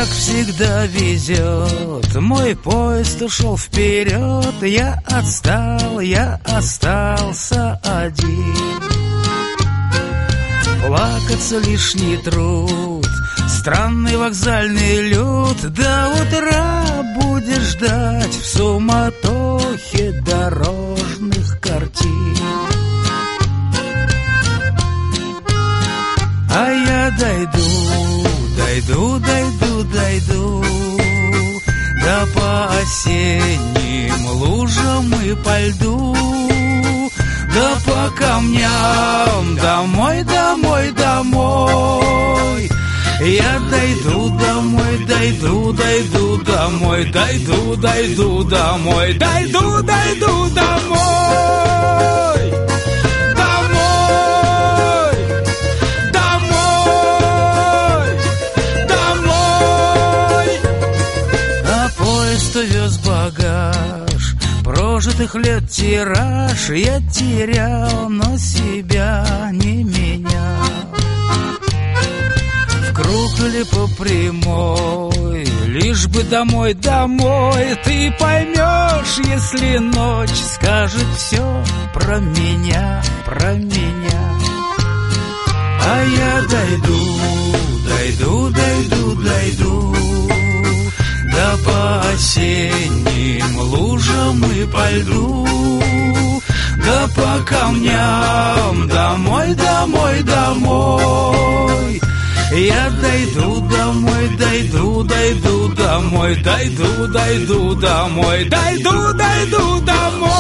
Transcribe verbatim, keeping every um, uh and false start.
всегда везет, мой поезд ушел вперед. Я отстал, я остался один. Плакаться лишний труд, странный вокзальный люд. До утра будешь ждать в суматохе дорожных картин. А я дойду, дойду, дойду, дойду да по осенним лужам и по льду, да по камням домой, домой, домой. Я дойду домой, дойду, дойду домой, дойду, дойду домой, дойду, дойду домой. Домой, домой, домой. А поезд увез багаж, прожитых лет тираж. Я терял, но себя не менял. В круг или по прямой, лишь бы домой, домой. Ты поймешь, если ночь скажет все про меня, про меня. А я дойду, дойду, дойду, дойду да по осенним лужам и по льду, да по камням домой, домой, домой. Я дойду домой, дойду, дойду домой, дойду, дойду домой, дойду, дойду домой.